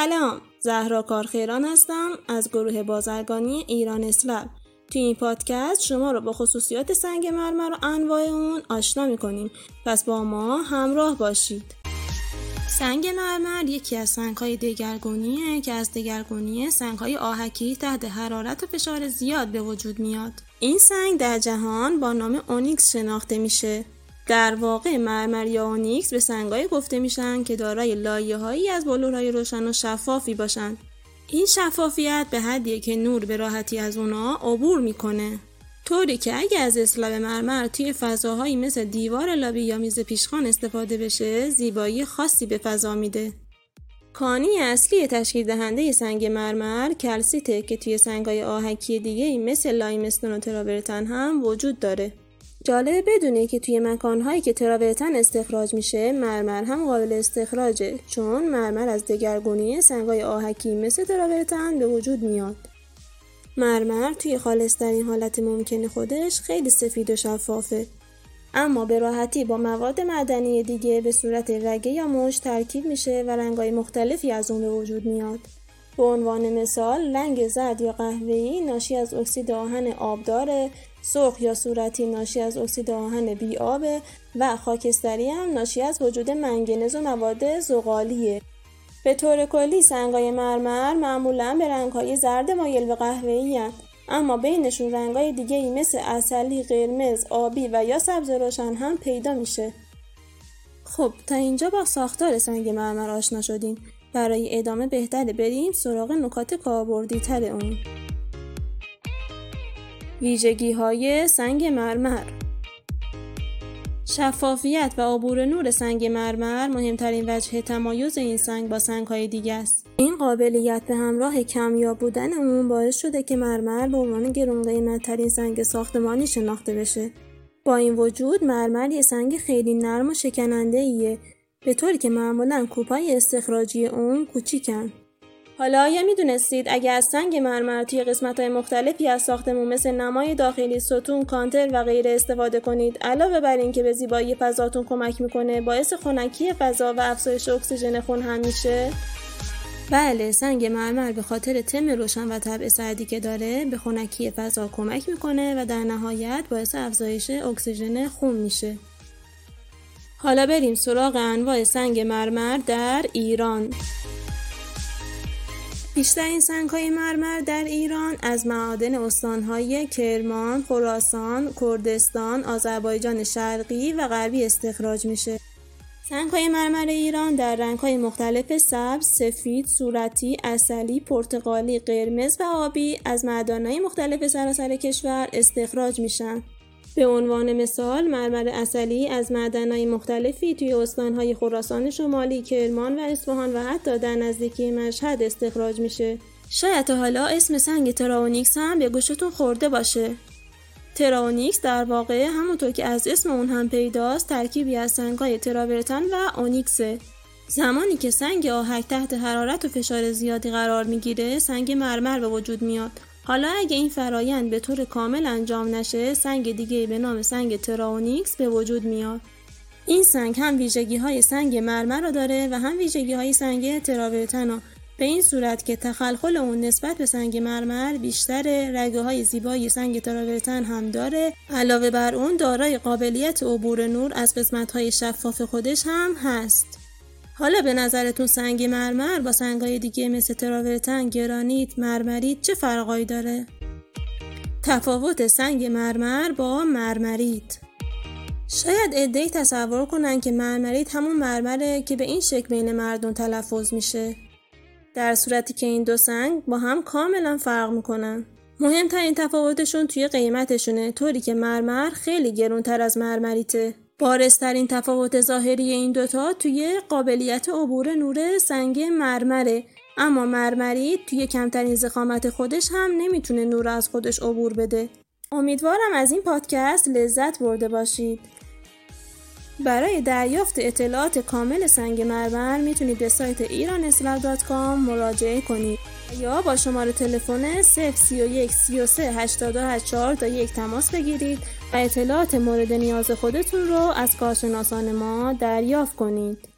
سلام، زهرا کارخیران هستم از گروه بازرگانی ایران اسلب. توی این پادکست شما رو با خصوصیات سنگ مرمر و انواع اون آشنا می‌کنیم. پس با ما همراه باشید. سنگ مرمر یکی از سنگ‌های دگرگونیه که از دگرگونی سنگ‌های آهکی تحت حرارت و فشار زیاد به وجود میاد. این سنگ در جهان با نام اونیکس شناخته میشه. در واقع مرمر یا اونیکس به سنگ‌های گفته میشن که دارای لایه‌هایی از بلورهای روشن و شفافی باشن. این شفافیت به حدیه که نور به راحتی از اونا عبور میکنه. طوری که اگه از اسلب مرمر توی فضاهایی مثل دیوار لابی یا میز پیشخوان استفاده بشه، زیبایی خاصی به فضا میده. کانی اصلی تشکیل دهنده سنگ مرمر کلسیته که توی سنگ‌های آهکی دیگه‌ای مثل لایمستون و تراورتن هم وجود داره. جالبه بدونی که توی مکانهایی که تراورتن استخراج میشه، مرمر هم قابل استخراجه، چون مرمر از دگرگونی سنگ‌های آهکی مثل تراورتن به وجود میاد. مرمر توی خالص‌ترین حالت ممکن خودش خیلی سفید و شفافه، اما به راحتی با مواد معدنی دیگه به صورت رگه یا موج ترکیب میشه و رنگ‌های مختلفی از اون به وجود میاد. به عنوان مثال، رنگ زرد یا قهوه‌ای ناشی از اکسید آهن آبداره، سرخ یا صورتی ناشی از اکسید آهن بی‌آبه و خاکستری هم ناشی از وجود منگنز و مواد زغالیه. به طور کلی سنگ‌های مرمر معمولاً به رنگ‌های زرد مایل به قهوه‌ای هستند، اما بینشون رنگ‌های دیگه‌ای مثل عسلی، قرمز، آبی و یا سبز روشن هم پیدا میشه. خب تا اینجا با ساختار سنگ مرمر آشنا شدیم. برای ادامه بهتره بریم سراغ نکات کاربردی‌تر اون. ویژگی‌های سنگ مرمر. شفافیت و عبور نور سنگ مرمر مهمترین وجه تمایز این سنگ با سنگ‌های دیگه است. این قابلیت به همراه کمیاب بودن اون باعث شده که مرمر به عنوان گران‌قیمت‌ترین سنگ ساختمانی شناخته بشه. با این وجود مرمر یه سنگ خیلی نرم و شکننده‌ایه، به طوری که معمولاً کوپای استخراجی اون کوچیکن. حالا آیا میدونستید اگه از سنگ مرمر توی قسمت‌های مختلفی از ساختمون مثل نمای داخلی، ستون، کانتر و غیره استفاده کنید، علاوه بر این که به زیبایی فضاتون کمک میکنه، باعث خنکی فضا و افزایش اکسیژن خون هم میشه؟ بله، سنگ مرمر به خاطر تم روشن و طبع سردی که داره به خنکی فضا کمک میکنه و در نهایت باعث افزایش اکسیژن خون میشه. حالا بریم سراغ انواع سنگ مرمر در ایران. بیشترین سنگ‌های مرمر در ایران از معادن استان‌های کرمان، خراسان، کردستان، آذربایجان شرقی و غربی استخراج میشه. سنگ‌های مرمر ایران در رنگ‌های مختلف سبز، سفید، صورتی، عسلی، پرتقالی، قرمز و آبی از معدن‌های مختلف سراسر کشور استخراج میشن. به عنوان مثال، مرمر عسلی از معدن‌های مختلفی توی استان‌های خراسان شمالی، کرمان و اصفهان و حتی در نزدیکی مشهد استخراج میشه. شاید تا حالا اسم سنگ تراونیکس هم به گوشتون خورده باشه. تراونیکس در واقع همونطور که از اسم اون هم پیداست، ترکیبی از سنگ‌های تراورتن و اونیکسه. زمانی که سنگ آهک تحت حرارت و فشار زیادی قرار میگیره، سنگ مرمر به وجود میاد. حالا اگه این فرایند به طور کامل انجام نشه، سنگ دیگه‌ای به نام سنگ تراونیکس به وجود میاد. این سنگ هم ویژگی‌های سنگ مرمر رو داره و هم ویژگی‌های سنگ تراورتن، به این صورت که تخلخل اون نسبت به سنگ مرمر بیشتره، رگه‌های زیبای سنگ تراورتن هم داره، علاوه بر اون دارای قابلیت عبور نور از قسمت‌های شفاف خودش هم هست. حالا به نظرتون سنگ مرمر با سنگ‌های دیگه مثل تراورتن، گرانیت، مرمریت چه فرقایی داره؟ تفاوت سنگ مرمر با مرمریت. شاید عده‌ای تصور کنن که مرمریت همون مرمره که به این شکل بین مردم تلفظ میشه، در صورتی که این دو سنگ با هم کاملا فرق میکنن. مهمترین تفاوتشون توی قیمتشونه، طوری که مرمر خیلی گرونتر از مرمریته. بارزترین تفاوت ظاهری این دوتا توی قابلیت عبور نور سنگ مرمره، اما مرمریت توی کمترین ضخامت خودش هم نمیتونه نور از خودش عبور بده. امیدوارم از این پادکست لذت برده باشید. برای دریافت اطلاعات کامل سنگ مرمر میتونید به سایت iranesLab.com مراجعه کنید یا با شماره تلفن 031 33 88 421 تماس بگیرید و اطلاعات مورد نیاز خودتون رو از کارشناسان ما دریافت کنید.